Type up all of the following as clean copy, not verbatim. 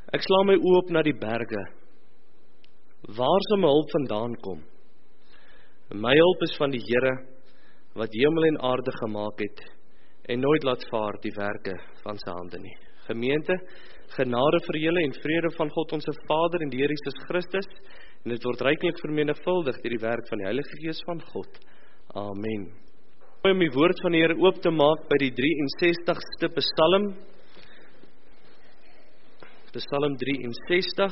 Ek slaan my oë op na die berge. Waar sal my hulp vandaan kom? My hulp is van die Here, wat hemel en aarde gemaak het, en nooit laat vaar die werke van sy hande nie. Gemeente, genade vir julle en vrede van God ons Vader en die Here Jesus Christus, en dit word ryklik vermenigvuldig deur die werk van die Heilige Gees van God. Amen. Om die woord van die Here oop te maak by die 63ste Psalm. Psalm 63.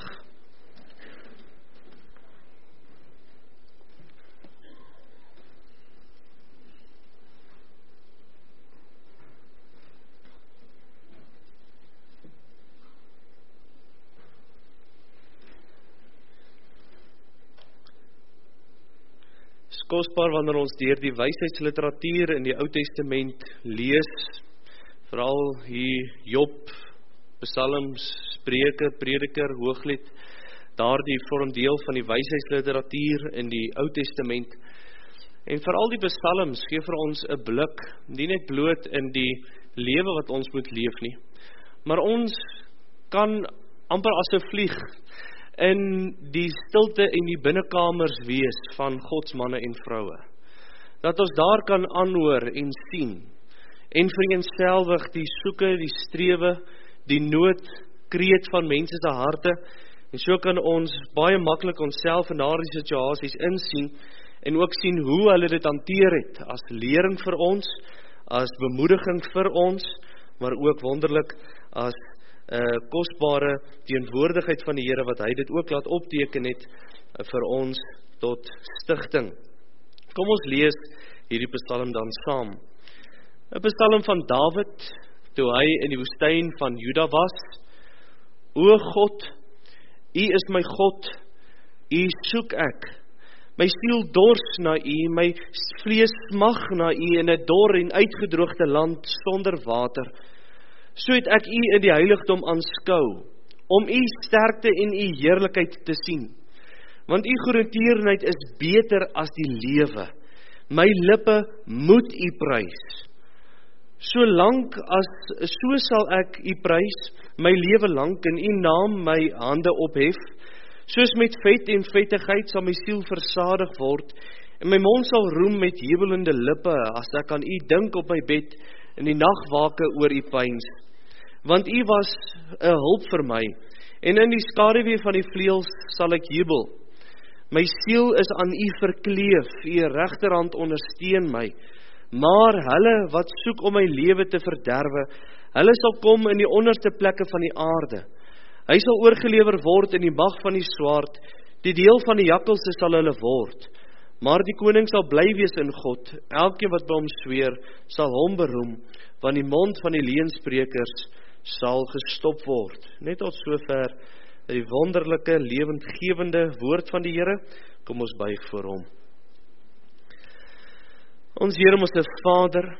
Kosbaar wanneer ons deur die wysheidsliteratuur in die Ou Testament lees, veral hier Job, Psalms, Spreuke, Prediker, Hooglied, daardie vorm deel van die wysheidsliteratuur in die Ou Testament. En veral die Psalms gee vir ons 'n blik, nie net bloot in die lewe wat ons moet leef nie, maar ons kan amper as 'n vlieg in die stilte en die binnekamers wees van Gods manne en vroue. Dat ons daar kan aanhoor en sien, en vereenselwig die soeke, die strewe, die noodkreet van mense se harte, en so kan ons baie maklik onsself in daardie situasies insien, en ook sien hoe hulle dit hanteer het, as lering vir ons, as bemoediging vir ons, maar ook wonderlik as kosbare teenwoordigheid van die Here, wat hy dit ook laat opteken het vir ons tot stigting. Kom ons lees hierdie Psalm dan saam. 'n Psalm van Dawid, toe hy in die woestyn van Juda was. O God, U is my God, U soek ek. My siel dors na U, my vlees smag na U in 'n dor en uitgedroogde land sonder water. So het ek U in die heiligdom aanskou, om U sterkte en U heerlikheid te sien. Want U goedertierenheid is beter as die lewe. My lippe moet U prys. So sal ek U prys, my lewe lank, in U naam my hande ophef. Soos met vet en vettigheid sal my siel versadig word, en my mond sal roem met jubelende lippe, as ek aan U dink op my bed, in die nagwake oor U pyns. Want U was 'n hulp vir my, en in die skaduwee van die vleuels sal ek jubel. My siel is aan U verkleef, U regterhand ondersteun my. Maar hulle wat soek om my lewe te verderwe, hulle sal kom in die onderste plekke van die aarde. Hy sal oorgelewer word in die mag van die swaard, die deel van die jakkalse sal hulle word. Maar die koning sal bly wees in God, elkeen wat by hom sweer, sal hom beroem, want die mond van die leuensprekers sal gestop word. Net tot sover die wonderlike, lewendgewende woord van die Here, kom ons buig voor hom. Ons Here, ons Vader,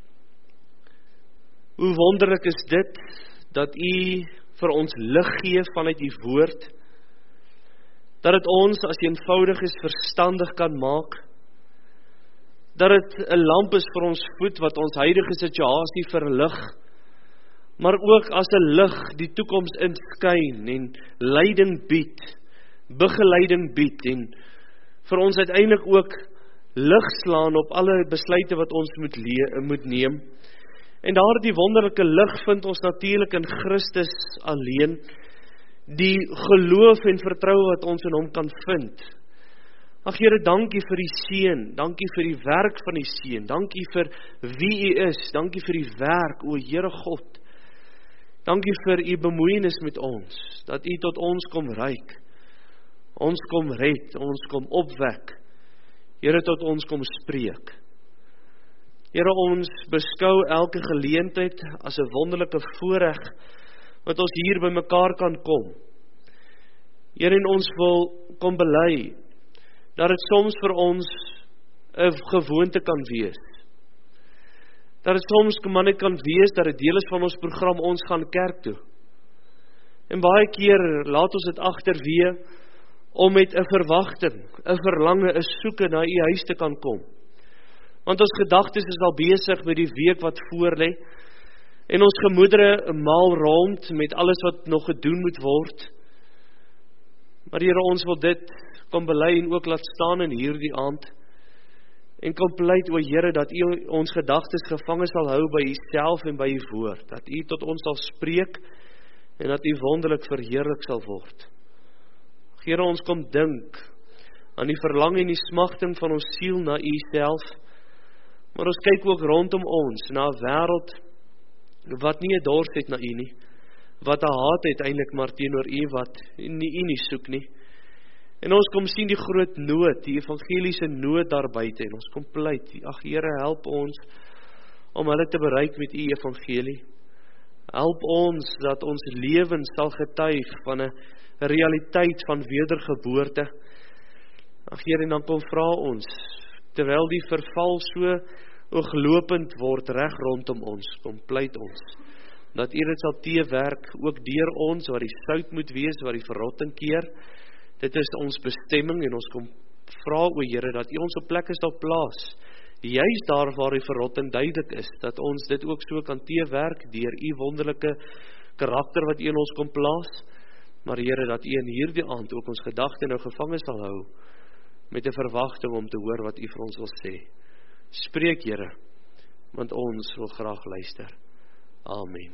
hoe wonderlik is dit, dat U vir ons lig gee vanuit U woord, dat het ons as eenvoudiges verstandig kan maak, dat het 'n lamp is vir ons voet, wat ons huidige situasie verlig, maar ook as 'n lig die toekoms inskyn en leiding bied, begeleiding bied, en vir ons uiteindelik ook lig slaan op alle besluite wat ons moet neem. En daardie wonderlike lig vind ons natuurlik in Christus alleen, die geloof en vertroue wat ons in hom kan vind. Ag Here, dankie vir die seën, dankie vir die werk van die seën, dankie vir wie U is, dankie vir die werk, o Here God. Dankie vir U bemoeienis met ons, dat U tot ons kom reik, ons kom red, ons kom opwek, Here, tot ons kom spreek. Here, ons beskou elke geleentheid as 'n wonderlike voorreg, wat ons hier by mekaar kan kom. Here, en ons wil kom bely, dat dit soms vir ons 'n gewoonte kan wees. Dat dit soms maar net kan wees, dat dit deel is van ons program, ons gaan kerk toe. En baie keer laat ons dit agterweë, om met 'n verwagting, 'n verlange, 'n soeke na U huis te kan kom. Want ons gedagtes is al besig met die week wat voor lê, en ons gemoedere maal rond met alles wat nog gedoen moet word. Maar Here, ons wil dit kom bely en ook laat staan in hierdie aand, en kom pleit, o Here, dat U ons gedagtes gevange sal hou by U self en by U woord, dat U tot ons sal spreek, en dat U wonderlik verheerlik sal word. Here, ons kom dink aan die verlang en die smagting van ons siel na U self, maar ons kyk ook rondom ons, na 'n wêreld wat nie 'n dors het na U nie, wat 'n haat het eintlik maar teenoor U wat nie U nie soek nie. En ons kom sien die groot nood, die evangeliese nood daar buite, en ons kom pleit, ag Here, help ons om hulle te bereik met U evangelie. Help ons dat ons lewens sal getuig van 'n realiteit van wedergeboorte. Ag Here, en dan kom vra ons, terwyl die verval so ooglopend word reg rondom ons, kom pleit ons, dat U dit sal teewerk, ook deur ons, waar die sout moet wees, waar die verrotting keer. Dit is ons bestemming, en ons kom vra, o Here, dat U ons op plekke sal plaas, juist daar waar die verrotting duidelik is, dat ons dit ook so kan teewerk, deur U wonderlike karakter wat U in ons kom plaas, maar Here, dat U in hierdie aand ook ons gedagte nou gevange sal hou, met 'n verwagting om te hoor wat U vir ons wil sê. Spreek Here, want ons wil graag luister. Amen.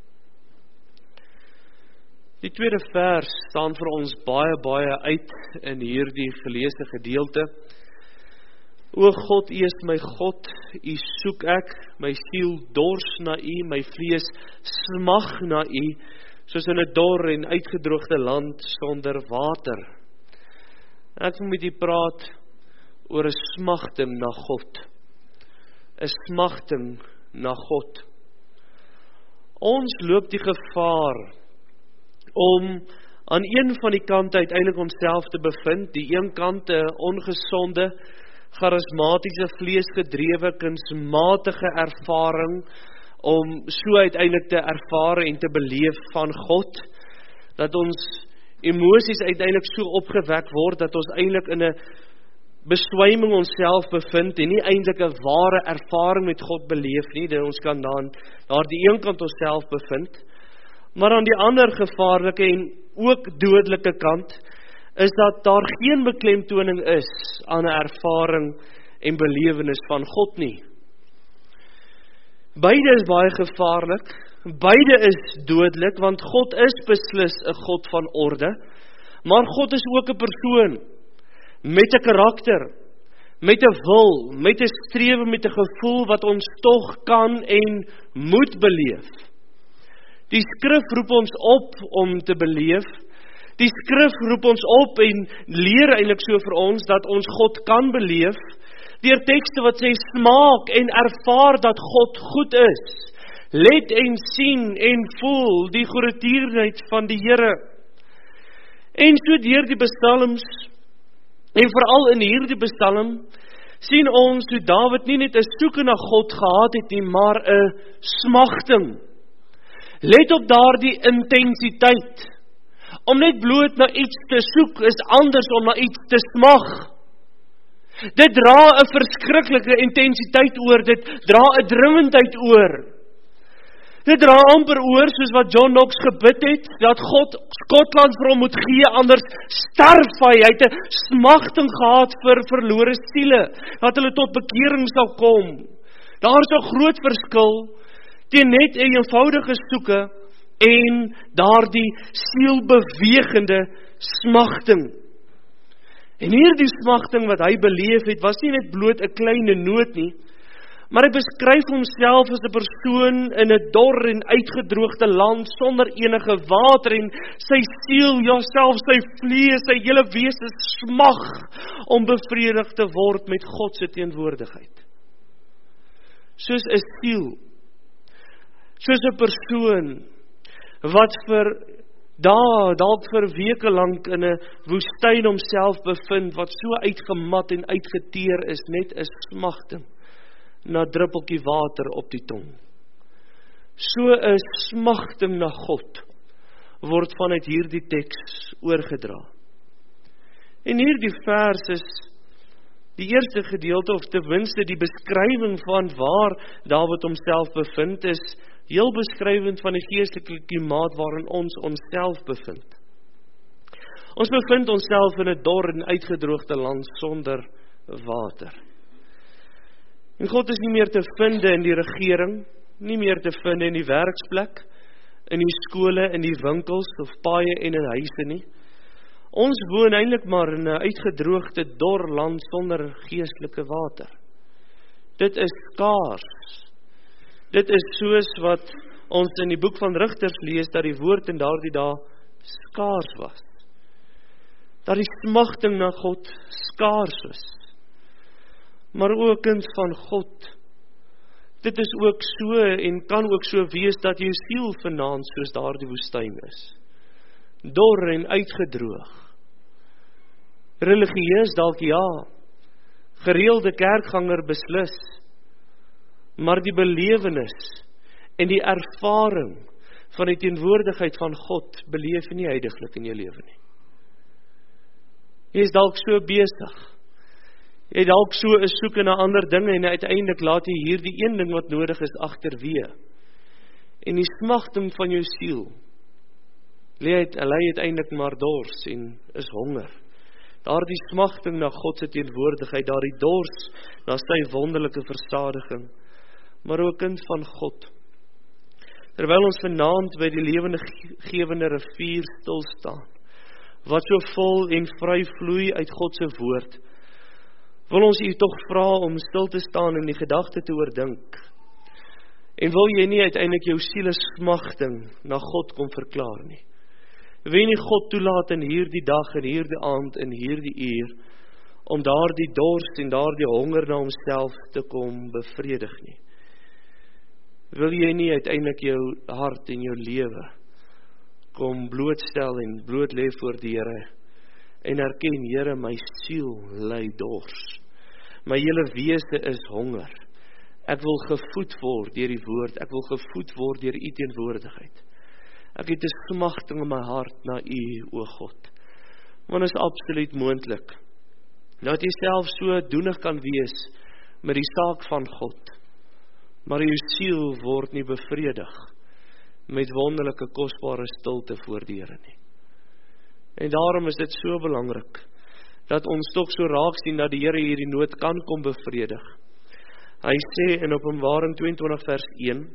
Die tweede vers staan vir ons baie uit in hierdie geleesde gedeelte. O God, U is my God, U soek ek, my siel dors na U, my vlees smag na U, soos in 'n dor en uitgedroogde land sonder water. Ek wil met U praat oor 'n smagting na God. 'n Smagting na God. Ons loop die gevaar om aan een van die kante uiteindelik onsself te bevind, die een kant 'n ongesonde, charismatiese, vleesgedrewe, kunsmatige ervaring, om so uiteindelik te ervaar en te beleef van God, dat ons emosies uiteindelik so opgewek word, dat ons eintlik in 'n beswyming onsself bevind, en nie eintlik 'n ware ervaring met God beleef nie, dat ons kan dan daar die een kant onsself bevind, maar aan die ander gevaarlike en ook dodelike kant, is dat daar geen beklemtoning is aan 'n ervaring en belewenis van God nie. Beide is baie gevaarlik, beide is dodelik, want God is beslis 'n God van orde, maar God is ook 'n persoon, met 'n karakter, met 'n wil, met 'n strewe, met 'n gevoel, wat ons tog kan en moet beleef. Die skrif roep ons op om te beleef, die skrif roep ons op en leer eintlik so vir ons, dat ons God kan beleef, deur tekste wat sê, smaak en ervaar dat God goed is. Let en sien en voel die goedertierenheid van die Here. En so deur die psalms, en veral in hierdie psalm, sien ons hoe Dawid nie net 'n soeke na God gehad het nie, maar 'n smagting. Let op daardie intensiteit. Om net bloot na iets te soek is anders om na iets te smag. Dit dra 'n verskriklike intensiteit oor, dit dra 'n dringendheid oor. Dit dra amper oor, soos wat John Knox gebid het, dat God Skotland vir hom moet gee, anders sterf hy. Hy het 'n smagting gehad vir verlore siele, dat hulle tot bekering sal kom. Daar is 'n groot verskil teen net 'n eenvoudige soeke en daardie sielbewegende smagting. En hierdie smagting wat hy beleef het, was nie net bloot 'n klein nood nie, maar hy beskryf homself as 'n persoon in 'n dor en uitgedroogde land sonder enige water, en sy siel, ja selfs sy vlees, sy hele wese smag om bevredig te word met God se teenwoordigheid. Soos 'n siel, soos 'n persoon wat dalk vir weke lank in 'n woestyn homself bevind, wat so uitgemat en uitgeteer is, net 'n smagting na druppeltjie water op die tong. So 'n smagting na God word vanuit hierdie teks oorgedra. En hierdie vers is die eerste gedeelte, of ten minste die beskrywing van waar Dawid homself bevind, is heel beskrywend van die geestelike klimaat waarin ons onsself bevind. Ons bevind onsself in 'n dor en uitgedroogde land sonder water. En God is nie meer te vind in die regering, nie meer te vind in die werksplek, in die skole, in die winkels of paaie en in huise nie. Ons woon eintlik maar in 'n uitgedroogde dor land sonder geestelike water. Dit is skaars. Dit is soos wat ons in die boek van Rigters lees, dat die woord in daardie dae skaars was. Dat die smagting na God skaars is. Maar ook kind van God, dit is ook so en kan ook so wees dat jou siel vanaand soos daardie woestyn is. Dor en uitgedroog. Religieus dalk ja, gereelde kerkganger beslis, maar die belewenis en die ervaring van die teenwoordigheid van God beleef jy nie heiliglik in jou lewe nie. Jy is dalk so besig. Jy het dalk so 'n soeke na ander dinge en uiteindelik laat jy hierdie een ding wat nodig is agterweë. En die smagting van jou siel lei uiteindelik maar dors en is honger. Daardie smagting na God se teenwoordigheid, daardie dors na sy wonderlike versadiging, maar ook kind van God. Terwyl ons vanaand by die lewende gewende rivier stil staan, wat so vol en vry vloei uit God se woord, wil ons u tog vra om stil te staan en die gedagte te oordink. En wil jy nie uiteindelik jou siele smagting na God kom verklaar nie? Wil jy nie God toelaat in hierdie dag, in hierdie aand, in hierdie uur, om daardie dors en daardie honger na homself te kom bevredig nie? Wil jy nie uiteindelik jou hart en jou lewe kom blootstel en bloot lê voor die Here en erken, Here, my siel ly dors. My hele wese is honger. Ek wil gevoed word deur die woord, ek wil gevoed word deur u teenwoordigheid. Ek het 'n smagting in my hart na u, o God. Want is absoluut moontlik dat jy self so doenig kan wees met die saak van God, maar jou siel word nie bevredig met wonderlike kosbare stilte voor die Here nie. En daarom is dit so belangrik dat ons tog so raak sien dat die Here hierdie nood kan kom bevredig. Hy sê in Openbaring 22 vers 1,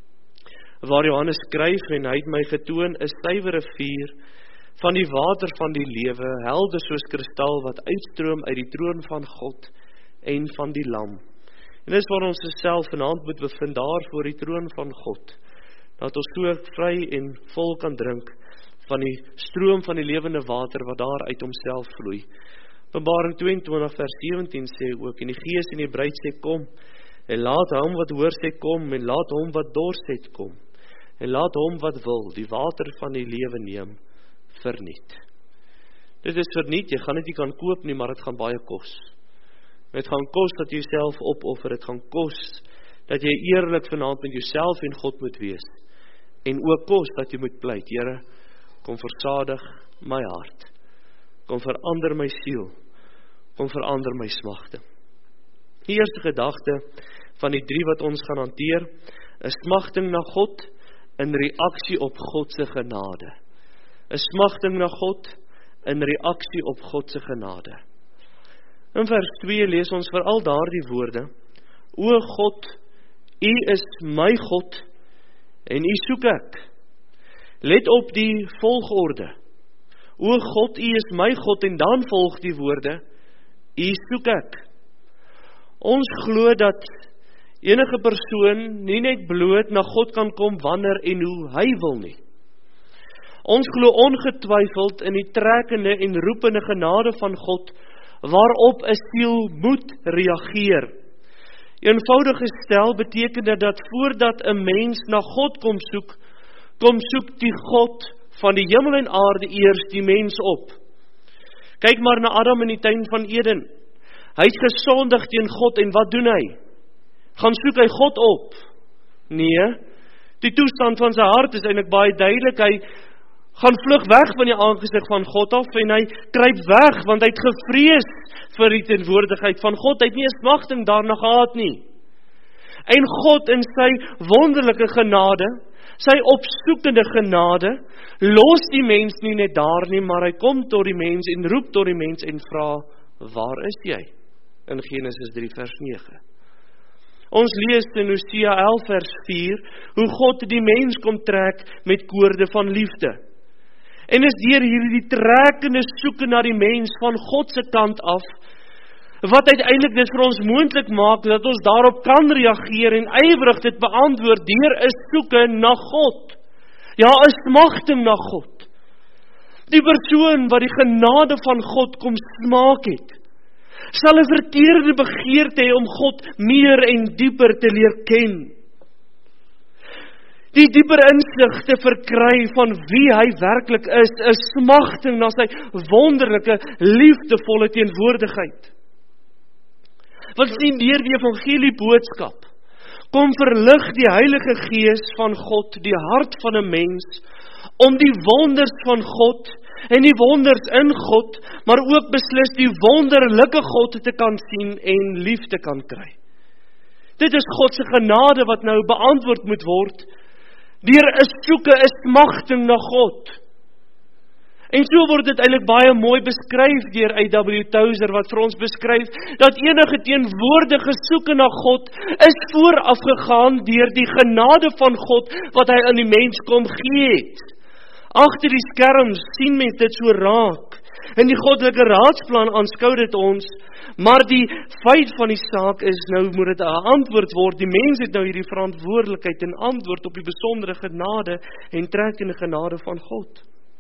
waar Johannes skryf, en hy het my getoon 'n suiwere vuur van die water van die lewe, helder soos kristal wat uitstroom uit die troon van God en van die Lam. En dis waar ons self vanaand moet bevind, daar voor die troon van God, dat ons so vry en vol kan drink van die stroom van die lewende water wat daar uit homself vloei. Openbaring 22 vers 17 sê ook, en die Gees en die bruid sê kom, en laat hom wat hoor sê kom, en laat hom wat dors het kom, en laat hom wat wil, die water van die lewe neem, verniet. Dit is verniet, jy gaan dit nie kan koop nie, maar het gaan baie kos. Het gaan kos dat jy jouself opoffer, het gaan kos dat jy eerlik vanaand met jouself en God moet wees, en ook kos dat jy moet pleit, Here, kom versadig my hart, kom verander my siel, kom verander my smagting. Die eerste gedagte van die 3 wat ons gaan hanteer, is smagting na God in reaksie op God se genade. 'n Smagting na God in reaksie op God se genade. In vers 2 lees ons veral daardie woorde, O God, U is my God, en U soek ek. Let op die volgorde. O God, U is my God, en dan volg die woorde, U soek ek. Ons glo dat enige persoon nie net bloot na God kan kom wanneer en hoe hy wil nie. Ons glo ongetwyfeld in die trekkende en roepende genade van God, waarop 'n siel moet reageer. Eenvoudig gestel beteken dit dat voordat 'n mens na God kom soek die God van die hemel en aarde eers die mens op. Kyk maar na Adam in die tuin van Eden. Hy het gesondig teen God en wat doen hy? Gaan soek hy God op? Nee, die toestand van sy hart is eintlik baie duidelik. Hy gaan vlug weg van die aangesig van God af en hy kruip weg, want hy het gevrees vir die teenwoordigheid van God. Hy het nie 'n smagting daarna gehad nie. En God in sy wonderlike genade, sy opsoekende genade, los die mens nie net daar nie, maar hy kom tot die mens en roep tot die mens en vra, waar is jy? In Genesis 3 vers 9. Ons lees in Hosea 11 vers 4, hoe God die mens kom trek met koorde van liefde. En is deur hierdie trekkende soeke na die mens van God se kant af, wat uiteindelik dit vir ons moontlik maak, dat ons daarop kan reageer en ywerig dit beantwoord, deur 'n soeke na God. Ja, 'n smagting na God. Die persoon wat die genade van God kom smaak het, sal 'n verteerde begeerte hê om God meer en dieper te leer ken. Die dieper insig te verkry van wie hy werklik is, 'n smagting na sy wonderlike, liefdevolle teenwoordigheid. Want sien, deur die evangelie boodskap, kom verlig die Heilige Gees van God die hart van 'n mens, om die wonders van God, en die wonders in God, maar ook beslis die wonderlike God te kan sien en lief te kan kry. Dit is God se genade wat nou beantwoord moet word, deur 'n soeke, 'n smagting na God. En so word dit eintlik baie mooi beskryf deur A.W. Tozer, wat vir ons beskryf, dat enige teenwoordige soeke na God, is voorafgegaan deur die genade van God, wat hy aan die mens kom gee het. Agter die skerms sien mens dit so raak, en die goddelike raadsplan aanskou dit ons, maar die feit van die saak is, nou moet dit 'n antwoord word, die mens het nou hierdie verantwoordelikheid en antwoord op die besondere genade en trekkende genade van God.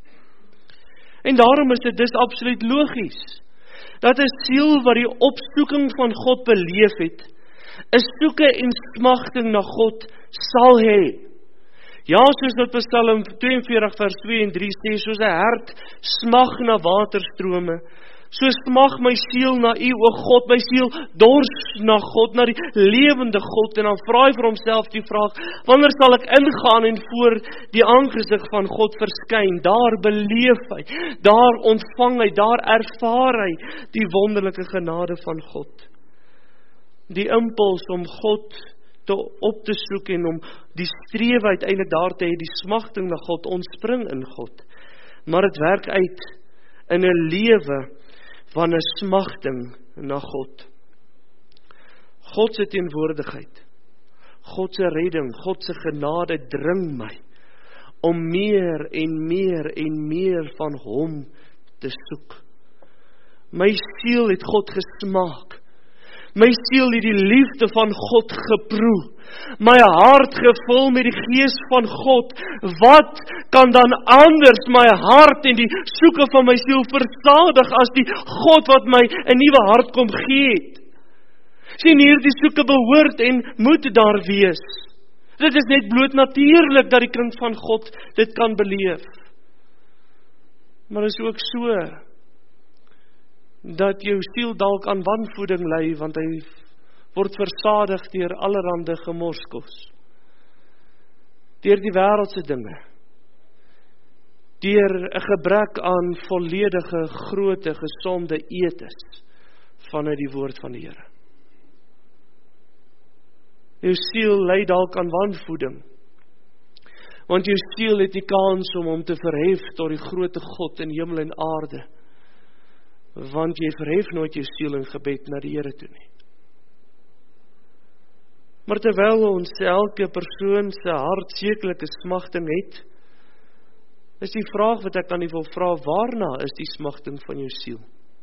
En daarom is dit dus absoluut logies, dat 'n siel wat die opsoeking van God beleef het, 'n soeke en smagting na God sal hê. Ja, soos wat Psalm 42 vers 2 en 3 sê, soos 'n hert smag na waterstrome, so smag my siel na U, o God, my siel dors na God, na die lewende God, en dan vra hy vir homself die vraag, wanneer sal ek ingaan en voor die aangesig van God verskyn? Daar beleef hy, daar ontvang hy, daar ervaar hy die wonderlike genade van God. Die impuls om God op te soek en om die strewe uiteindelik daar te hê, die smagting na God, ontspring in God. Maar dit werk uit in 'n lewe van 'n smagting na God. God se teenwoordigheid, God se redding, God se genade dring my om meer en meer en meer van hom te soek. My siel het God gesmaak. My siel het die liefde van God geproe. My hart gevul met die gees van God. Wat kan dan anders my hart en die soeke van my siel versadig as die God wat my 'n nuwe hart kom gee het? Sien, hierdie soeke behoort en moet daar wees. Dit is net bloot natuurlik dat die kind van God dit kan beleef. Maar is ook so dat jou siel dalk aan wanvoeding ly, want hy word versadig deur allerhande gemorskos, deur die wêreldse dinge, deur 'n gebrek aan volledige, groote, gesonde etes vanuit die woord van die Here. Jou siel ly dalk aan wanvoeding, want jou siel het die kans om hom te verhef tot die groote God in hemel en aarde, want jy verhef nooit jou siel in gebed na die Here toe nie. Maar terwyl ons elke persoon se hart sekerlike smagting het, is die vraag wat ek aan u wil vra, waarna is die smagting van jou siel?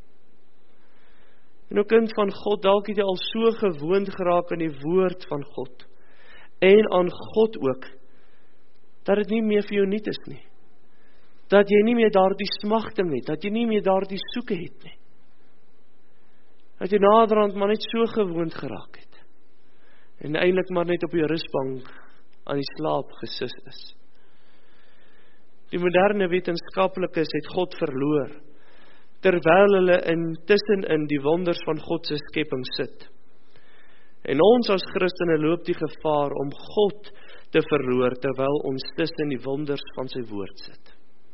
En o kind van God, dalk het jy al so gewoond geraak aan die woord van God, en aan God ook, dat dit nie meer vir jou nuut is nie. Dat jy nie meer daardie smagting het, dat jy nie meer daardie soeke het nie. Dat jy naderhand maar net so gewoond geraak het, en eintlik maar net op jou rusbank aan die slaap gesis is. Die moderne wetenskaplikes het God verloor, terwyl hulle intussenin die wonders van God se skepping sit. En ons as Christene loop die gevaar om God te verloor, terwyl ons tussen die wonders van sy woord sit.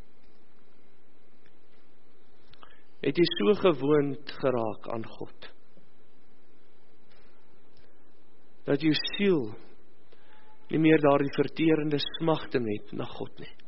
Het jy so gewoond geraak aan God? dat jou siel nie meer daardie verterende smagting het na God nie.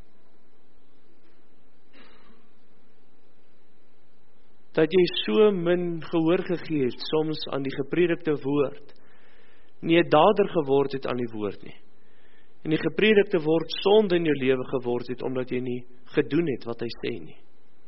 Dat jy so min gehoor gegee het soms aan die gepredikte woord, nie 'n dader geword het aan die woord nie. En die gepredikte woord sonde in jou lewe geword het, omdat jy nie gedoen het wat hy sê nie.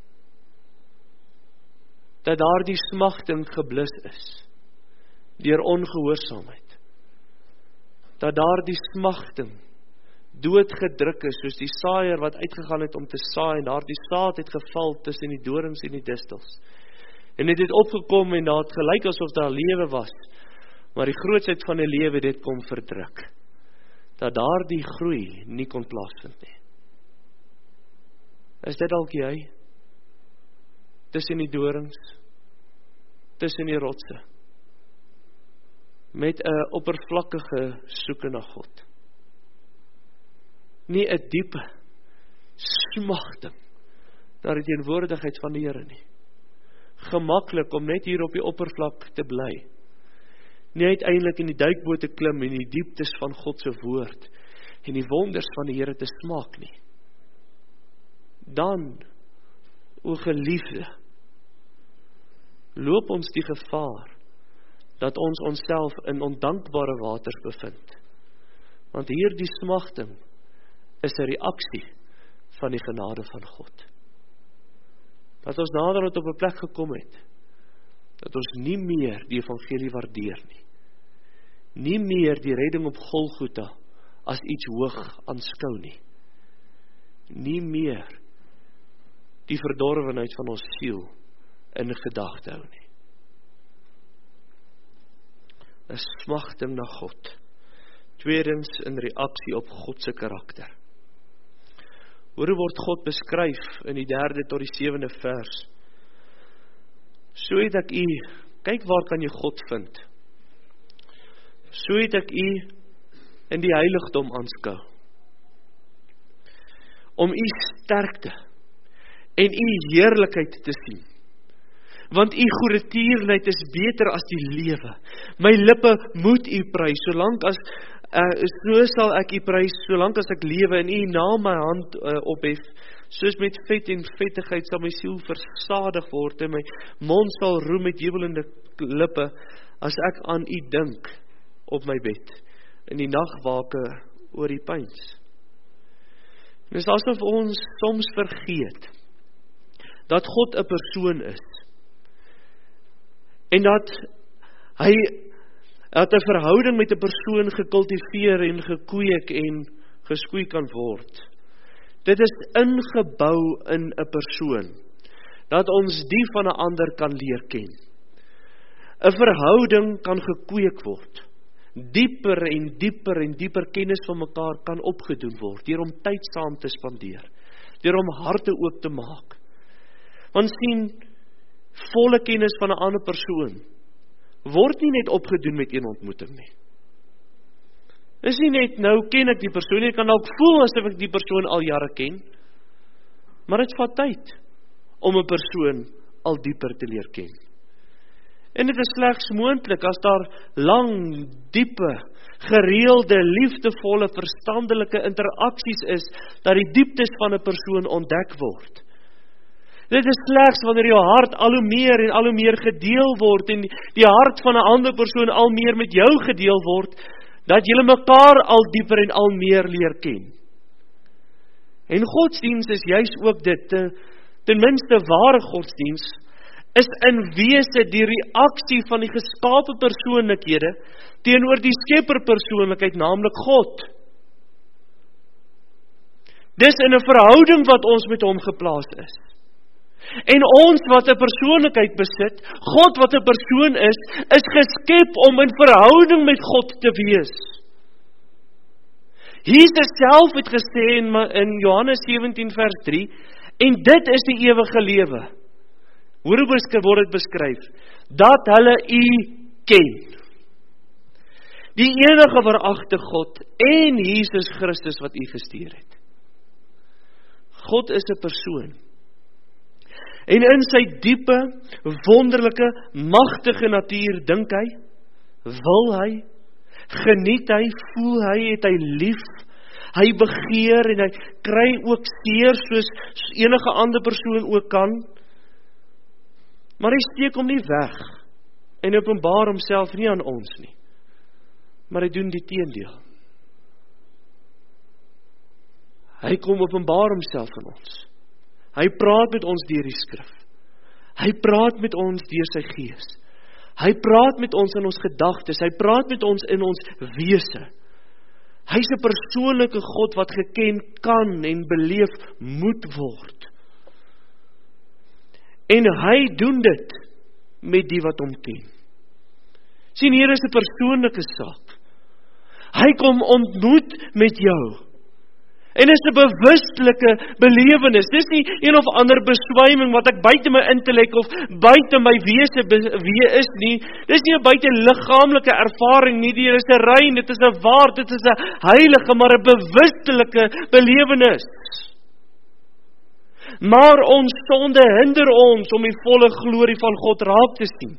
Dat daardie smagting geblus is, deur ongehoorsaamheid. Dat daardie smagting doodgedruk is, soos die saaier wat uitgegaan het om te saai, en daardie saad het geval tussen die dorings en die distels. En dit het opgekom en daar het gelyk asof daar lewe was, maar die grootsheid van die lewe het dit kom verdruk. Dat daardie groei nie kon plaasvind nie. Is dit dalk jy? Tussen die dorings, tussen die rotse, met 'n oppervlakkige soeke na God. Nie 'n diepe smagting na die teenwoordigheid van die Here nie. Gemaklik om net hier op die oppervlak te bly. Nie uiteindelik in die duikboot te klim en die dieptes van God se woord en die wonders van die Here te smaak nie. Dan, o geliefde, loop ons die gevaar dat ons onsself in ondankbare waters bevind. Want hier die smagting is 'n reaksie van die genade van God. Dat ons naderhand op 'n plek gekom het, dat ons nie meer die evangelie waardeer nie. Nie meer die redding op Golgotha as iets hoog aanskou nie. Nie meer die verdorwenheid van ons siel in gedagte hou nie. 'n Smagting na God. Tweedens in reaksie op God se karakter. Hoe word God beskryf in die 3de tot die 7de vers? So het ek u, kyk waar kan jy God vind? So het ek u in die heiligdom aanskou, om u sterkte en u heerlikheid te sien. Want u goedertierenheid is beter as die lewe. My lippe moet u prys, solank as so sal ek u prys, solank as ek lewe en u naam my hand ophef. Soos met vet en vettigheid sal my siel versadig word en my mond sal roem met jubelende lippe as ek aan u dink op my bed in die nagwake oor die pyns. Dit is asof ons soms vergeet dat God 'n persoon is en dat hy 'n verhouding met 'n persoon gekultiveer en gekweek en geskoei kan word. Dit is ingebou in 'n persoon, dat ons die van 'n ander kan leer ken. 'n Verhouding kan gekweek word. Dieper en dieper en dieper kennis van mekaar kan opgedoen word, deur om tyd saam te spandeer, deur om harte oop te maak. Want sien, volle kennis van 'n ander persoon word nie net opgedoen met een ontmoeting nie. Is nie net nou ken ek die persoon, ek kan dalk voel asof ek die persoon al jare ken, maar dit vat tyd om 'n persoon al dieper te leer ken. En dit is slegs moontlik as daar lang, diepe, gereelde, liefdevolle, verstandelike interaksies is, dat die dieptes van 'n persoon ontdek word. Dit is slegs wanneer jou hart al hoe meer en al hoe meer gedeel word en die hart van 'n ander persoon al meer met jou gedeel word, dat julle mekaar al dieper en al meer leer ken. En godsdiens is juis ook dit, ten minste ware godsdiens, is in wese die reaksie van die geskape persoonlikhede teenoor die skepper persoonlikheid, naamlik God. Dis in 'n verhouding wat ons met hom geplaas is. En ons wat 'n persoonlikheid besit, God wat 'n persoon is geskep om in verhouding met God te wees. Jesus self het gesê in Johannes 17 vers 3, en dit is die ewige lewe. Hoe word dit beskryf? Dat hulle u ken. Die enige waaragtige God en Jesus Christus wat u gestuur het. God is 'n persoon. En in sy diepe, wonderlike, magtige natuur dink hy, wil hy, Geniet hy, voel hy, het hy lief, hy begeer en hy kry ook seer soos enige ander persoon ook kan. Maar hy steek hom nie weg en openbaar homself nie aan ons nie. Maar hy doen die teendeel. Hy kom openbaar homself aan ons. Hy praat met ons deur die skrif. Hy praat met ons deur sy gees. Hy praat met ons in ons gedagtes. Hy praat met ons in ons wese. Hy is 'n persoonlike God wat geken kan en beleef moet word. En hy doen dit met die wat hom ken. Sien, hier is 'n persoonlike saak. Hy kom ontmoet met jou. En dit is 'n bewustelike belewenis. Dis nie een of ander beswyming wat ek buite my intellek of buite my wese is nie. Dis nie 'n buiteliggaamlike ervaring nie. Dit is 'n rein, dit is 'n waar, dit is 'n heilige, maar 'n bewustelike belewenis. Maar ons sonde hinder ons om die volle glorie van God raak te sien.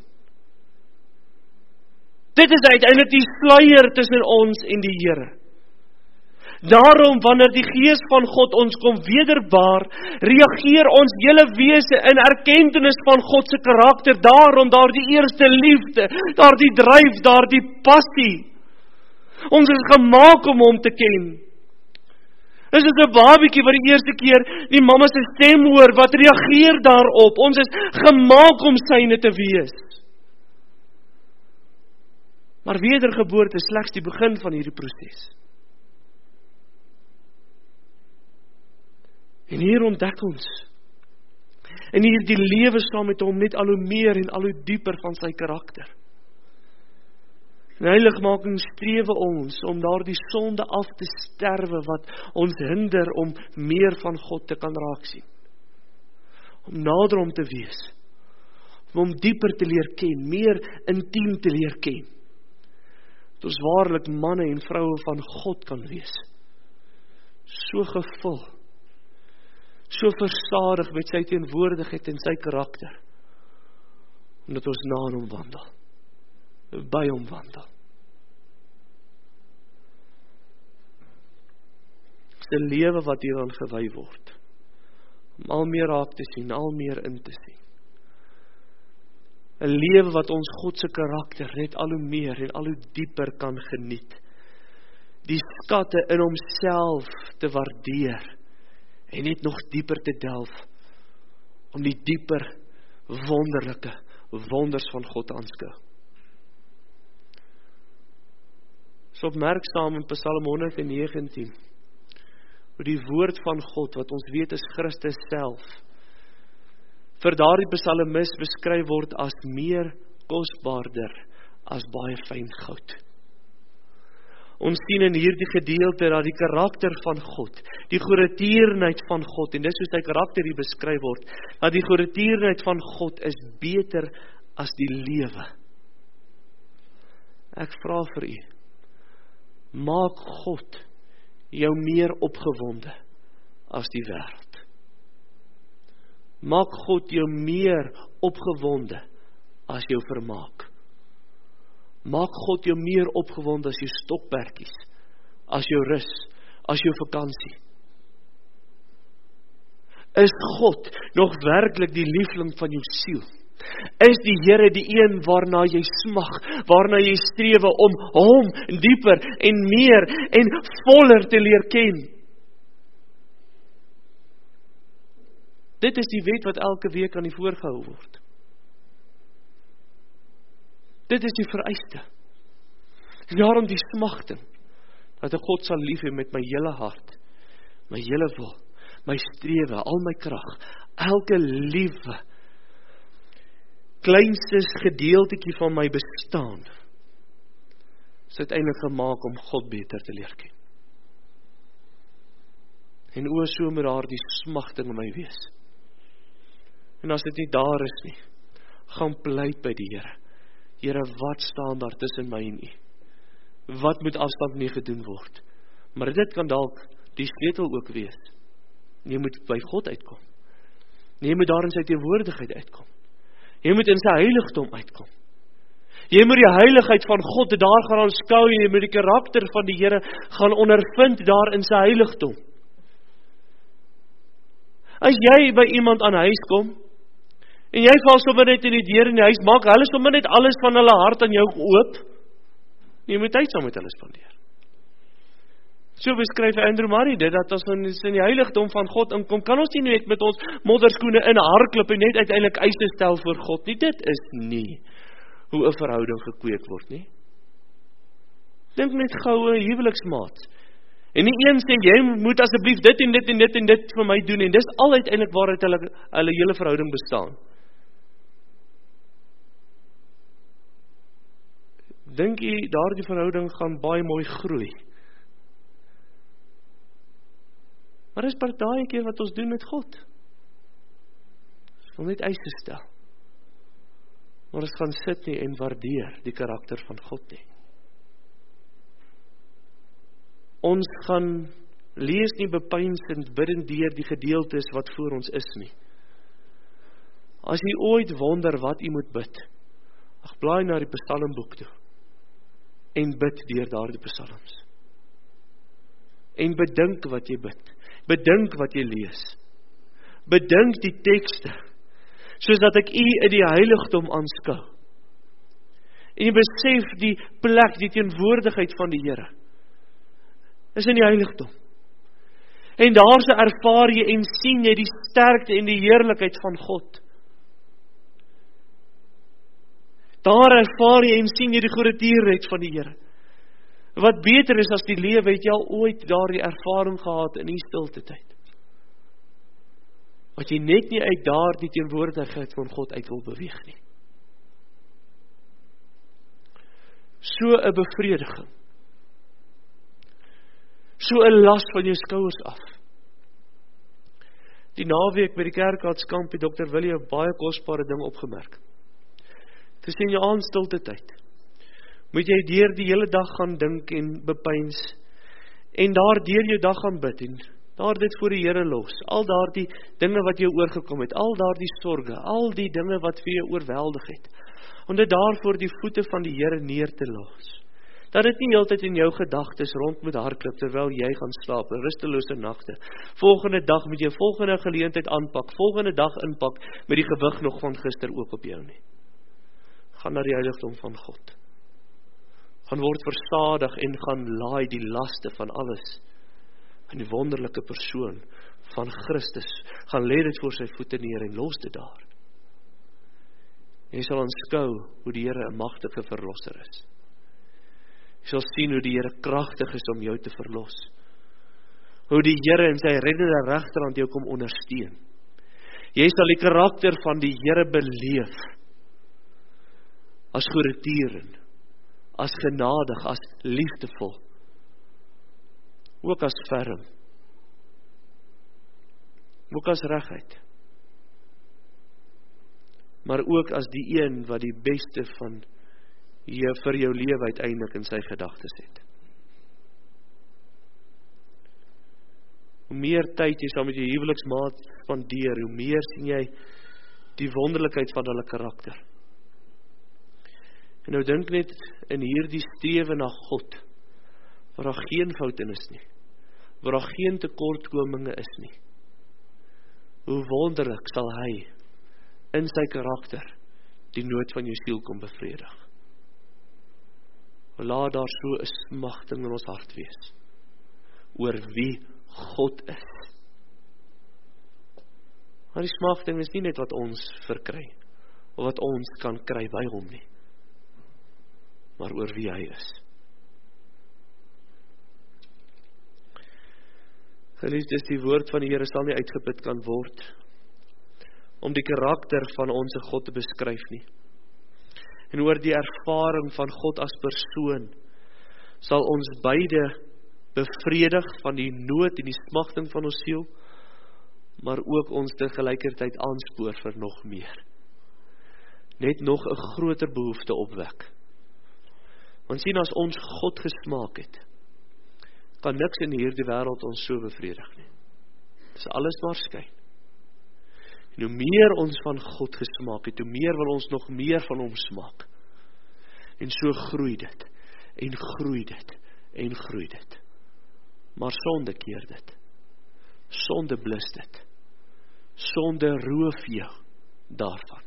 Dit is uiteindelik die sluier tussen ons en die Here. Daarom, wanneer die Gees van God ons kom wederbaar, reageer ons hele wese in erkentenis van God se karakter. Daarom, daardie eerste liefde, daardie dryf, daardie passie. Ons is gemaak om hom te ken. Dit is 'n babietjie wat die eerste keer die mamma se stem hoor, wat reageer daarop. Ons is gemaak om syne te wees. Maar wedergeboorte is slegs die begin van hierdie proses. En hier ontdek ons, en hier die lewe saam met hom net al hoe meer en al hoe dieper van sy karakter. En heiligmaking strewe ons om daardie sonde af te sterwe wat ons hinder om meer van God te kan raak sien. Om nader om te wees, om hom dieper te leer ken, meer intiem te leer ken. Dat ons waarlik manne en vroue van God kan wees. So gevul, so versadig met sy teenwoordigheid en sy karakter, omdat ons na hom wandel, by hom wandel. Dit is 'n lewe wat hieraan gewy word, om al meer raak te sien, al meer in te sien. 'n lewe wat ons God se karakter net al hoe meer en al hoe dieper kan geniet. Die skatte in homself te waardeer en net nog dieper te delf om die dieper, wonderlike wonders van God te aanskou. So opmerksaam in Psalm 119, hoe die woord van God, wat ons weet is Christus self, vir daardie psalmis beskryf word as meer kosbaarder as baie fyn goud. Ons sien in hierdie gedeelte dat die karakter van God, die goedertierenheid van God, en dis hoe sy karakter hier beskryf word, dat die goedertierenheid van God is beter as die lewe. Ek vra vir u, maak God jou meer opgewonde as die wêreld. Maak God jou meer opgewonde as jou vermaak. Maak God jou meer opgewonde as jou stokperdjies, as jou rus, as jou vakansie. Is God nog werklik die liefling van jou siel? Is die Here die een waarna jy smag, waarna jy strewe om hom dieper en meer en voller te leer ken? Dit is die wet wat elke week aan die voorgehou word. Dit is die vereiste. En daarom die smagting, dat ek God sal lief hê met my hele hart, my hele wil, my strewe, al my krag, elke liewe, kleinste gedeeltetjie van my bestaan, is uiteindelik gemaak om God beter te leer ken. En o, so moet daar die smagting in my wees. En as dit nie daar is nie, gaan pleit by die Here. Here, wat staan daar tussen my en u? Wat moet afstand mee gedoen word? Maar dit kan dalk die sleutel ook wees. Jy moet by God uitkom. Jy moet daar in sy teenwoordigheid uitkom. Jy moet in sy heiligdom uitkom. Jy moet die heiligheid van God daar gaan aanskou en jy moet die karakter van die Here gaan ondervind daar in sy heiligdom. As jy by iemand aan huis kom, en jy val sommer net in die deur in die huis, maak hulle sommer net alles van hulle hart aan jou oop, jy moet tyd saam met hulle spandeer. So beskryf Andrew Murray dit, dat as ons in die heiligdom van God inkom, kan ons nie net met ons modderskoene in hardloop en net uiteindelik eise stel voor God nie. Dit is nie hoe 'n verhouding gekweek word nie. Dink net goue huweliksmaat. En nie een sê, jy moet asseblief dit en dit en dit en dit vir my doen, en dis al uiteindelik waaruit hulle hele verhouding bestaan. Dink jy, daardie verhouding gaan baie mooi groei. Maar dis party keer wat ons doen met God. Ons wil net eise stel. Maar ons gaan sit nie en waardeer die karakter van God nie. Ons gaan lees nie bepeinsend bidend deur die gedeeltes wat voor ons is nie. As jy ooit wonder wat jy moet bid, blaai na die psalmboek toe en bid deur daardie psalms. En bedink wat jy bid. Bedink wat jy lees. Bedink die tekste, soos dat ek u in die heiligdom aanskou. En jy besef die plek, die teenwoordigheid van die Here is in die heiligdom. En daar se ervaar jy en sien jy die sterkte en die heerlikheid van God. Daar ervaar jy en sien jy die grootheid van die Here. Wat beter is as die lewe, het jy al ooit daardie ervaring gehad in die stilte tyd. Wat jy net nie uit daardie teenwoordigheid van God uit wil beweeg nie. So 'n bevrediging. So 'n las van jou skouers af. Die naweek by die kerkraadskamp het Dr. Willie 'n baie kosbare ding opgemerk. Dis in jou aanstilte tyd. Moet jy deur die hele dag gaan dink en bepeins, en daar deur jou dag gaan bid, en daar dit voor die Here los, al daardie dinge wat jou oorgekom het, al daardie sorge, al die dinge wat vir jou oorweldig het, om dit daar voor die voete van die Here neer te los, dat dit nie heeltyd in jou gedagtes rond moet hardloop, terwyl jy gaan slaap, rustelose nagte, volgende dag moet jy volgende geleentheid aanpak, volgende dag inpak, met die gewig nog van gister ook op jou nie. Gaan na die heiligdom van God. Gaan word versadig en gaan laai die laste van alles in die wonderlike persoon van Christus. Gaan lê dit voor sy voete neer en los dit daar. En jy sal aanskou hoe die Here 'n magtige verlosser is. Jy sal sien hoe die Here kragtig is om jou te verlos. Hoe die Here in sy reddende regterhand jou kom ondersteun. Jy sal die karakter van die Here beleef as goedtierend, as genadig, as liefdevol, ook as ferm, ook as regheid, maar ook as die een wat die beste van jou vir jou lewe uiteindelik in sy gedagtes het. Hoe meer tyd jy saam met jou huweliksmaat spandeer, hoe meer sien jy die wonderlikheid van hulle karakter. En nou dink net in hierdie strewe na God, waar daar geen fout in is nie, waar daar geen tekortkominge is nie. Hoe wonderlik sal hy in sy karakter die nood van jou siel kom bevredig. Laat daar so 'n smagting in ons hart wees oor wie God is. Maar die smagting is nie net wat ons verkry, of wat ons kan kry by hom nie, maar oor wie hy is. Geliefdes, die woord van die Here sal nie uitgeput kan word om die karakter van ons God te beskryf nie. En oor die ervaring van God as persoon sal ons beide bevredig van die nood en die smagting van ons siel, maar ook ons tegelijkertyd aanspoor vir nog meer. Net nog 'n groter behoefte opwek. Want sien, as ons God gesmaak het, kan niks in hierdie wêreld ons so bevredig nie. Dis alles maar skyn. En hoe meer ons van God gesmaak het, hoe meer wil ons nog meer van hom smaak. En so groei dit, en groei dit, en groei dit. Maar sonde keer dit. Sonde blus dit. Sonde roof jou daarvan.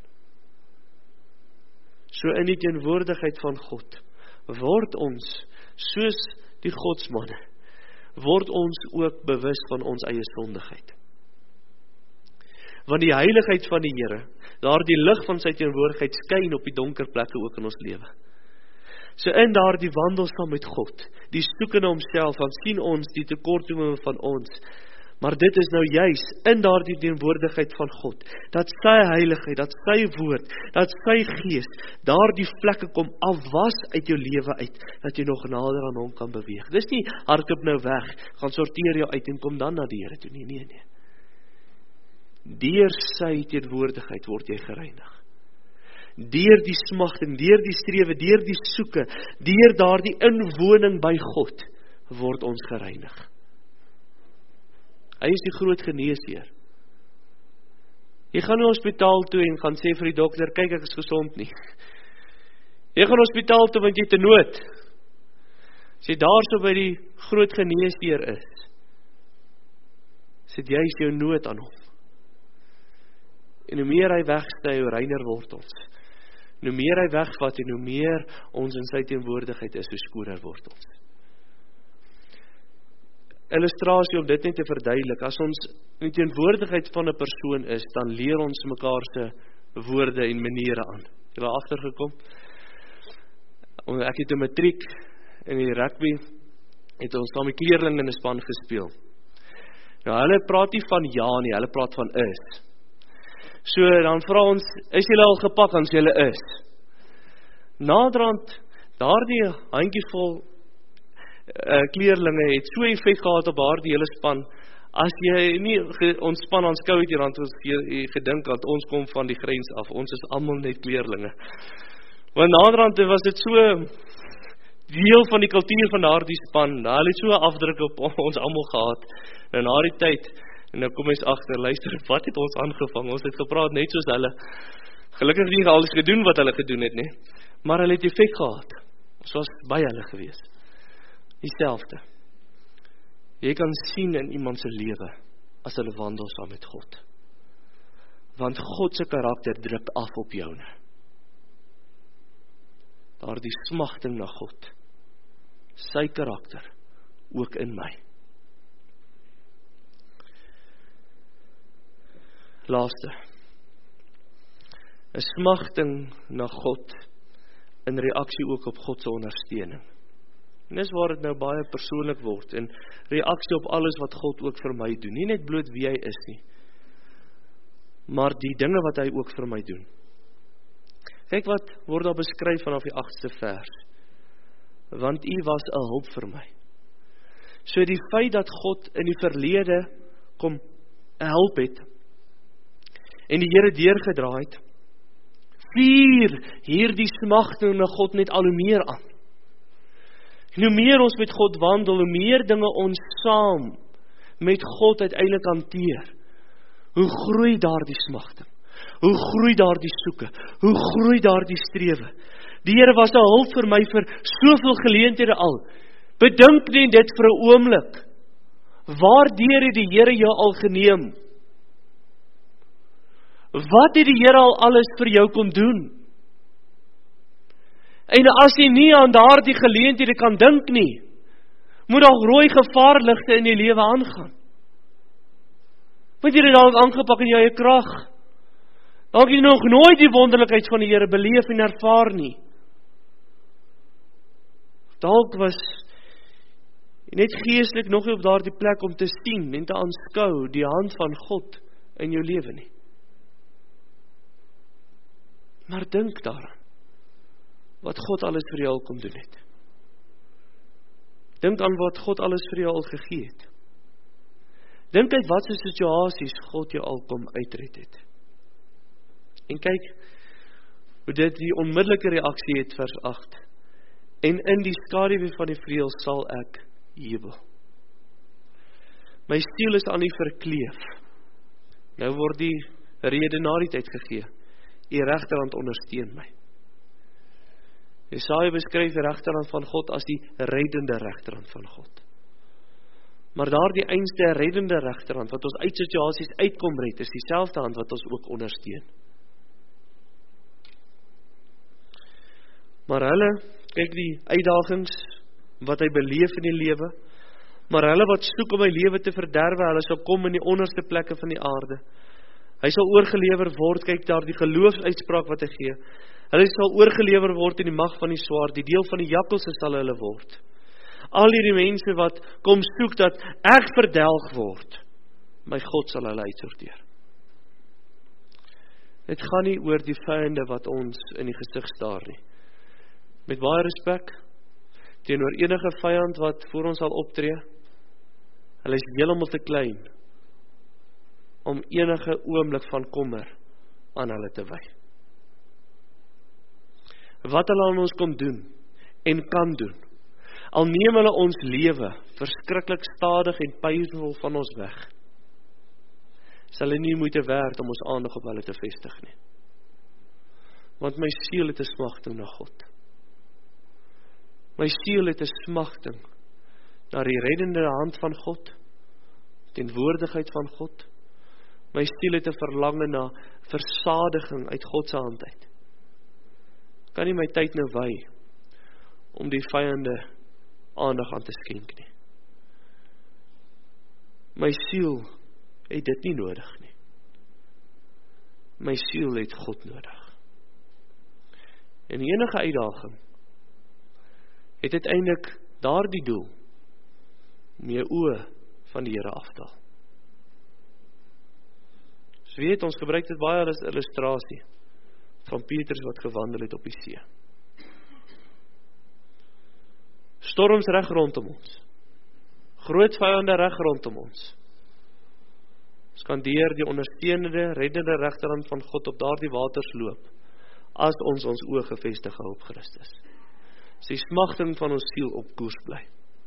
So in die teenwoordigheid van God, word ons, soos die godsmanne, word ons ook bewus van ons eie sondigheid. Want die heiligheid van die Here, daardie lig van sy teenwoordigheid skyn op die donker plekke ook in ons lewe. So in daardie wandel saam met God, die soeke na homself, dan sien ons die tekortkominge van ons. Maar dit is nou juis in daardie teenwoordigheid van God, dat sy heiligheid, dat sy woord, dat sy gees, daardie vlekke kom afwas uit jou lewe uit, dat jy nog nader aan hom kan beweeg. Dis nie hardloop nou weg, gaan sorteer jou uit en kom dan na die Here toe. Nee. Deur sy teenwoordigheid word jy gereinig. Deur die smagting, deur die strewe, deur die soeke, deur daardie inwoning by God, word ons gereinig. Hy is die groot geneesheer. Jy gaan na hospitaal toe en gaan sê vir die dokter, kyk ek is gesond nie. Jy gaan hospitaal toe want jy het 'n nood. As jy daar so by die groot geneesheer is, sit jy jou nood aan hom. En hoe meer hy wegsny, hoe reiner word ons. En hoe meer hy wegvat en hoe meer ons in sy teenwoordigheid is, hoe skoner word ons. Illustrasie om dit net te verduidelik, as ons in die teenwoordigheid van 'n persoon is, dan leer ons mekaar se woorde en maniere aan. Jy het agtergekom? Ek het 'n matriek in die rugby, het ons saam met kleerlinge in 'n span gespeel. Nou hulle praat nie van ja nie, hulle praat van is. So dan vra ons, is julle al gepak as julle is? Naderhand, daardie handjievol kleerlinge het so effek gehad op haar die hele span, as jy nie ons span aanskou het, dan het ons gedink dat ons kom van die grens af, ons is almal net kleerlinge. Want naderhand was dit so deel van die kultuur van daardie span, hulle het so 'n afdruk op ons almal gehad, en na die tyd, en nou kom ons agter, luister, wat het ons aangevang, ons het gepraat net soos hulle, gelukkig nie alles gedoen wat hulle gedoen het nie, maar hulle het effek gehad, ons was by hulle gewees. Dieselfde. Jy kan sien in iemand se lewe as hulle wandel saam met God. Want God se karakter druk af op joune. Daardie smagting na God. Sy karakter ook in my. Laaste. 'n smagting na God in reaksie ook op God se ondersteuning. En dis waar dit nou baie persoonlik word, en reaksie op alles wat God ook vir my doen, nie net bloot wie hy is nie, maar die dinge wat hy ook vir my doen. Kyk wat word daar beskryf vanaf die 8ste vers, want u was 'n hulp vir my. So die feit dat God in die verlede kom help het, en die Here deurgedra het, vier hierdie smagting na God net al hoe meer aan. En hoe meer ons met God wandel, hoe meer dinge ons saam met God uiteindelik hanteer, hoe groei daardie smagting, hoe groei daardie soeke, hoe groei daardie strewe. Die Here was 'n hulp vir my vir soveel geleenthede al. Bedink net dit vir 'n oomblik. Waardeur het die Here jou al geneem? Wat het die Here al alles vir jou kom doen? En as jy nie aan daardie geleenthede kan dink nie, moet daar rooi gevaarligte in die lewe aangaan. Want jy het dalk aangepak in jou eie krag. Dalk jy nog nooit die wonderlikheid van die Here beleef en ervaar nie. Dalk was jy net geestelik nog nie op daardie plek om te sien en te aanskou die hand van God in jou lewe nie. Maar dink daaraan wat God alles vir jou al kom doen het. Dink aan wat God alles vir jou al gegee het. Dink uit wat se situasies God jou al kom uitred het. En kyk hoe dit die onmiddellike reaksie het, vers 8. En in die skaduwee van die vreel sal ek jubel. My siel is aan U verkleef. Nou word die rede na die tyd gegee. U regterhand ondersteun my. Jesaja beskryf die regterhand van God as die reddende regterhand van God. Maar daardie einste reddende regterhand wat ons uit situasies uitkom red, is dieselfde hand wat ons ook ondersteun. Maar hulle, kyk die uitdagings wat hy beleef in die lewe, maar hulle wat soek om my lewe te verderwe, hulle sal kom in die onderste plekke van die aarde. Hy sal oorgelewer word, kyk daar die geloofsuitspraak wat hy gee. Hulle sal oorgelewer word in die mag van die swaard, die deel van die jakkals sal hulle word. Al hierdie mense wat kom soek dat ek verdelg word, my God sal hulle uitsorteer. Dit gaan nie oor die vyande wat ons in die gesig staar nie. Met baie respek, teenoor enige vyand wat voor ons sal optree, hulle is heeltemal te klein, om enige oomblik van kommer aan hulle te wy. Wat hulle aan ons kom doen, en kan doen, al neem hulle ons lewe, verskriklik stadig en pynvol van ons weg, sal hulle nie moeite werd om ons aandag op hulle te vestig nie. Want my siel het 'n smagting na God. My siel het 'n smagting na die reddende hand van God, teenwoordigheid van God. My siel het 'n verlange na versadiging uit God se hand uit. Kan nie my tyd nou wy om die vyande aandag aan te skenk nie. My siel het dit nie nodig nie. My siel het God nodig. En enige uitdaging het uiteindelik daardie doel om jou oë van die Here aftal. So weet ons gebruik dit baie as illustrasie van Petrus wat gewandel het op die see. Storms reg rondom ons. Groot vyande reg rondom ons. Ons kan deur die ondersteunende, reddende regterhand van God op daardie waters loop, as ons oë gefestig hou op Christus. As die smagting van ons siel op koers bly.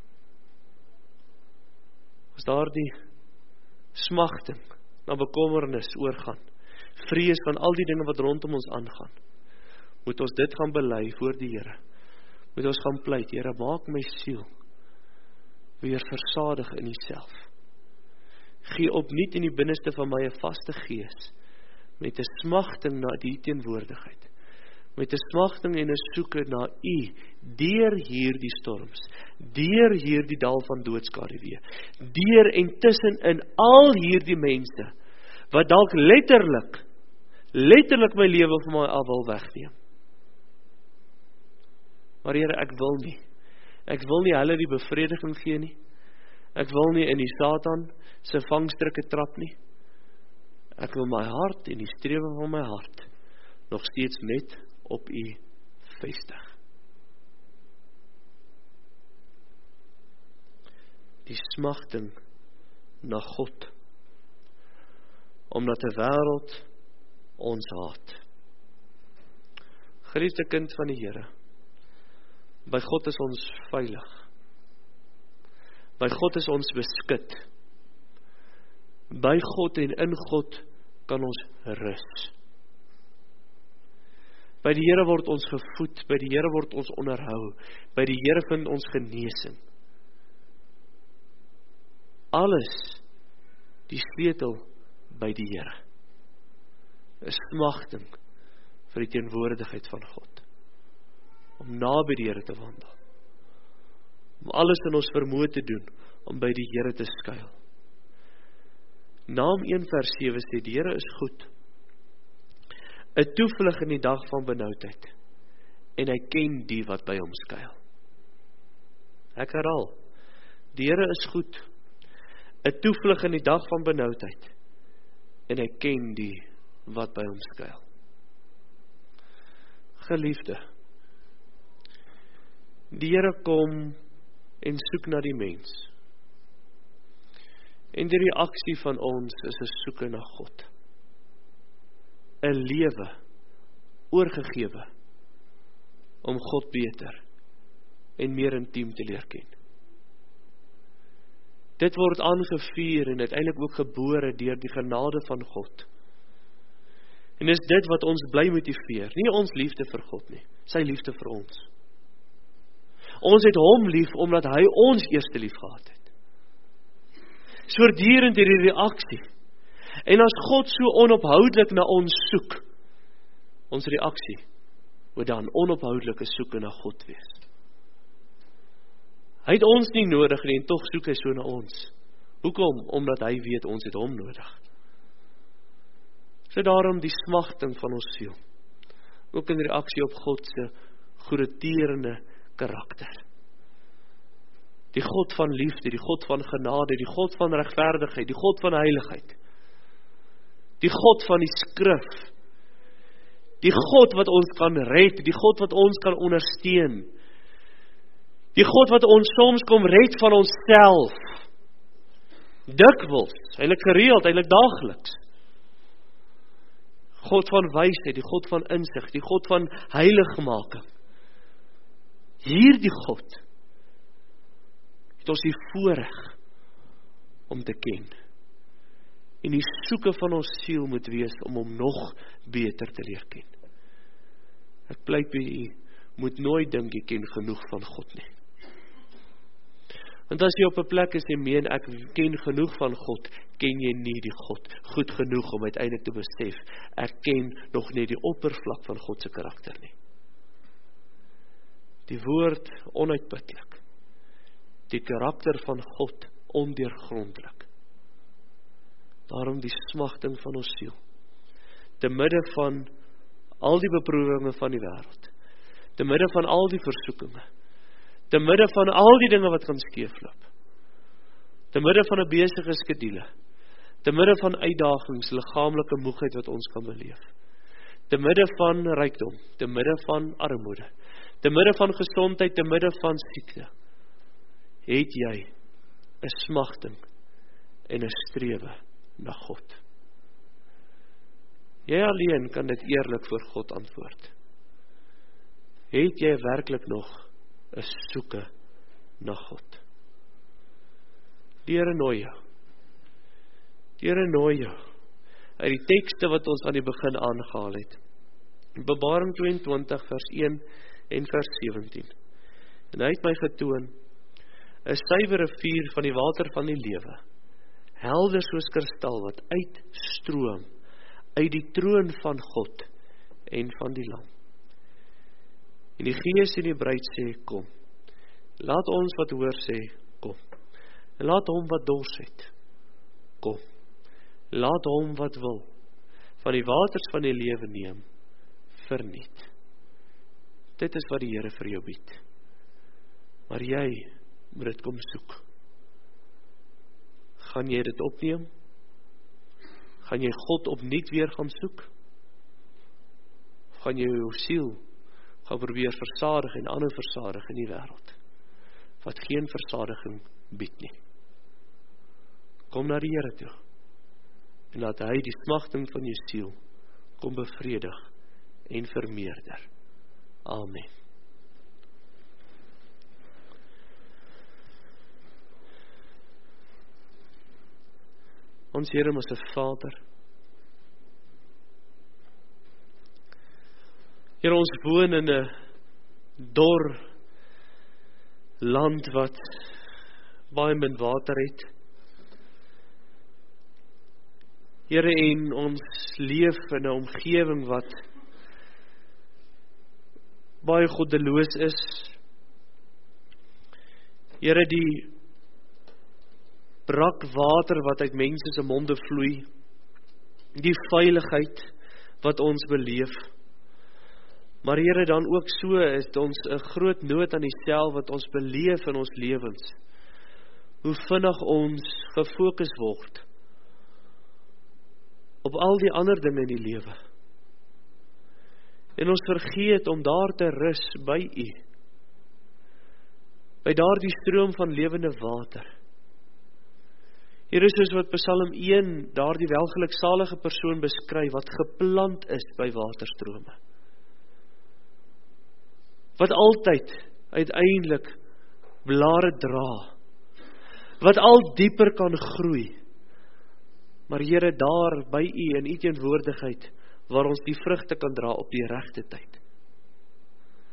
As daardie smagting na bekommernis oorgaan, vrees van al die dinge wat rondom ons aangaan, moet ons dit gaan bely voor die Here. Moet ons gaan pleit, Here, maak my siel weer versadig in U self. Gee opnuut in die binneste van my 'n vaste gees, met 'n smagting na die teenwoordigheid, met 'n smagting en 'n soeke na U, deur hierdie storms, deur hierdie dal van doodskaduwee, deur en tussen in al hierdie mense, wat dalk letterlik my lewe van my af wil wegneem. Maar Here, ek wil nie hulle die bevrediging gee nie, ek wil nie in die Satan se vangstrikke trap nie, ek wil my hart en die strewe van my hart nog steeds net op U vestig. Die smagting na God, omdat 'n wêreld ons haat. Geliefde kind van die Here, by God is ons veilig. By God is ons beskut. By God en in God kan ons rus. By die Here word ons gevoed, by die Here word ons onderhou, by die Here vind ons genesing. Alles, die sleutel by die Here. 'n Smagting vir die teenwoordigheid van God. Om naby die Here te wandel. Om alles in ons vermoë te doen, om by die Here te skuil. Naam 1 vers 7 sê, die Here is goed. 'n Toevlug in die dag van benoudheid. En hy ken die wat by hom skuil. Ek herhaal, die Here is goed. 'n Toevlug in die dag van benoudheid. En hy ken die wat by hom skuil. Geliefde, die Here kom en soek na die mens. En die reaksie van ons is 'n soeke na God. 'n Lewe oorgegewe om God beter en meer intiem te leer ken. Dit word aangevuur en uiteindelik ook gebore deur die genade van God. En is dit wat ons bly motiveer, nie ons liefde vir God nie. sy liefde vir ons. Ons het hom lief, omdat hy ons eerste lief gehad het. Voortdurend hierdie reaksie. En as God so onophoudelik na ons soek, ons reaksie moet dan onophoudelike soeke na God wees. Hy het ons nie nodig nie, en tog soek hy so na ons. Hoekom? Omdat hy weet, ons het hom nodig. So daarom die smagting van ons siel. Ook in reaksie op God se goedertierende karakter. Die God van liefde, die God van genade, die God van regverdigheid, die God van heiligheid. Die God van die skrif. Die God wat ons kan red, die God wat ons kan ondersteun. Die God wat ons soms kom red van onsself. Dikwels, eintlik gereeld, eintlik daagliks. God van wysheid, die God van insig, die God van heiligmaking. Hierdie God het ons die voorreg om te ken. En die soeke van ons siel moet wees om hom nog beter te leer ken. Ek pleit by u, moet nooit dink jy ken genoeg van God nie. Want as jy op 'n plek is en meen ek ken genoeg van God, ken jy nie die God goed genoeg om uiteindelik te besef, ek ken nog net die oppervlak van God se karakter nie. Die woord onuitputlik. Die karakter van God ondeurgrondelik. Daarom die smagting van ons siel. Te midde van al die beproewinge van die wêreld. Te midde van al die versoekinge. Te midde van al die dinge wat kan skeefloop. Te midde van 'n besige skedule. Te midde van uitdagings, liggaamlike moegheid wat ons kan beleef. Te midde van rykdom, te midde van armoede. Te midde van gesondheid, te midde van siekte. Het jy 'n smagting en 'n strewe na God. Jy alleen kan dit eerlik voor God antwoord. Het jy werklik nog 'n soeke na God? Die Here nooi jou. Die Here nooi jou. Uit die tekste wat ons aan die begin aangehaal het. Openbaring 22 vers 1 en vers 17. En hy het my getoon 'n suiwere vuur van die water van die lewe, helder soos kristal wat uitstroom uit die troon van God en van die Lam. En die Gees en die bruid sê, kom. Laat ons wat hoor sê, kom. En laat hom wat dors het, kom. Laat hom wat wil van die waters van die lewe neem, verniet. Dit is wat die Here vir jou bied. Maar jy moet dit kom soek. Gaan jy dit opneem? Gaan jy God opnuut weer gaan soek? Of gaan jy jou siel gaan probeer versadig en ander versadig in die wêreld, wat geen versadiging bied nie? Kom na die Here toe, en laat hy die smagting van jou siel kom bevredig en vermeerder. Amen. Ons Here is 'n Vader. Here, ons woon in 'n dor land wat baie min water het. Here, en ons leef in 'n omgewing wat baie goddeloos is. Here, die brak water wat uit mense se monde vloei, die veiligheid wat ons beleef. Maar Here, dan ook so is ons 'n groot nood aan die self wat ons beleef in ons lewens. Hoe vinnig ons gefokus word op al die ander dinge in die lewe. En ons vergeet om daar te rus by U. By daardie stroom van lewende water. Here, soos wat Psalm 1 daardie welgeluksalige persoon beskryf wat geplant is by waterstrome. Wat altyd uiteindelik blare dra. Wat al dieper kan groei. Maar Here, daar by U in U teenwoordigheid waar ons die vrugte kan dra op die regte tyd.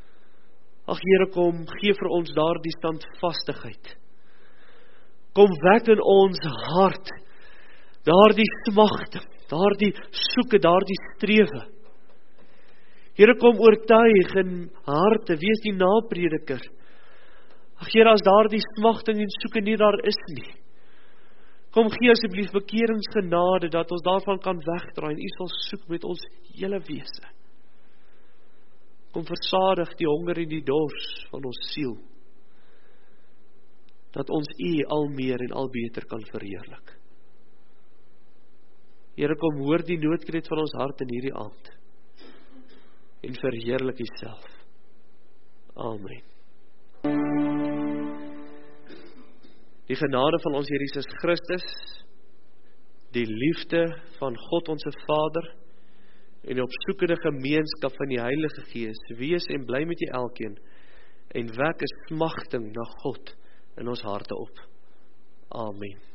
Ag Here, kom, gee vir ons daardie standvastigheid. Kom wek in ons hart, daardie smagting, daardie soeke, daardie strewe. Here, kom oortuig in harte, wees die naprediker. Ag Here, as daardie smagting en soeke nie daar is nie, kom gee asseblief bekeringsgenade, dat ons daarvan kan wegdraai, en U sal soek met ons hele wese. Kom versadig die honger en die dors van ons siel, dat ons U al meer en al beter kan verheerlik. Here, kom hoor die noodkreet van ons hart in hierdie aand, en verheerlik U self. Amen. Die genade van ons Here Jesus Christus, die liefde van God ons Vader, en die opsoekende gemeenskap van die Heilige Gees, wees en bly met julle elkeen, en wek 'n smagting na God in ons harte op. Amen.